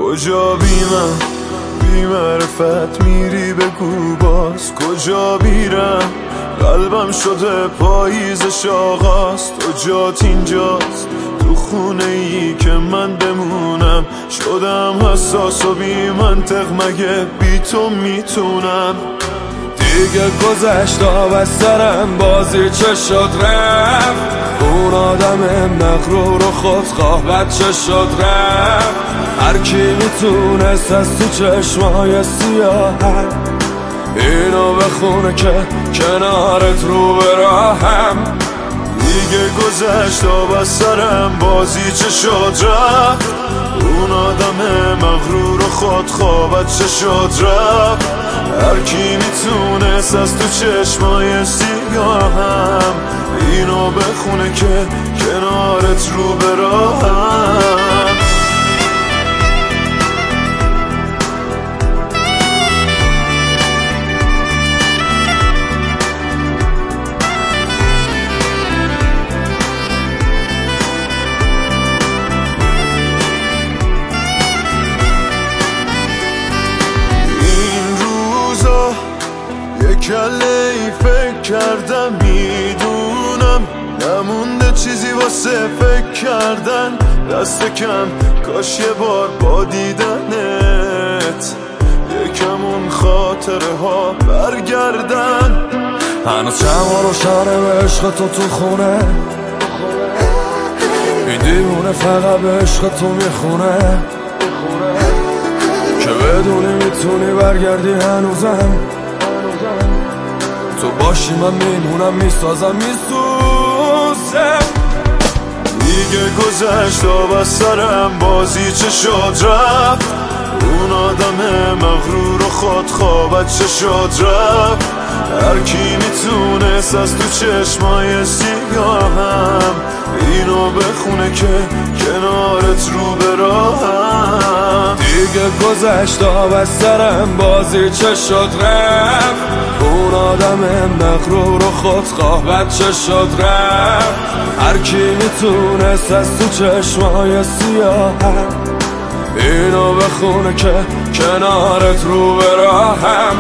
کجا بی من بی معرفت میری بگو باز کجا میرم قلبم شده پاییزش آغاز تو جات اینجاست تو خونه ای که من بمونم شدم حساس و بی منطق مگه بی تو میتونم دیگه گذشت آب از سرم بازی چه شد رفت اون آدم مغرور و خودخواه بچه شد رفت هر کی میتونست از تو چشمای سیاهم اینو بخونه که کنارت رو به راهم دیگه گذشت آب از سرم بازی چه شد رفت اون آدم مغرور و خودخواه بچه شد رفت هر کی میتونست از تو چشمای سیاهم اینو بخونه که کنارت رو به راهم کله ای فکر کردم میدونم نمونده چیزی واسه فکر کردن دست کم کاش یه بار با دیدنت یکم اون خاطره ها برگردن هنوز شما روشنه به عشق تو خونه این دیوونه فقط به عشق تو میخونه که بدونی میتونی برگردی هنوزم تو باشی من میمونم میسازم میسوزم دیگه گذشت آب از سرم بازی چه شد رفت اون آدم مغرور و خودخواه بچه شد رفت هر کی میتونست از تو چشمای سیاهم اینو بخونه که کنارت رو به راهم دیگه گذشت آب از سرم بازی چه شد رفت اون آدم مغرور و خودخواه بچه شد رفت هر کی میتونست از تو چشمای سیاهم اینو بخونه که کنارت رو به راهم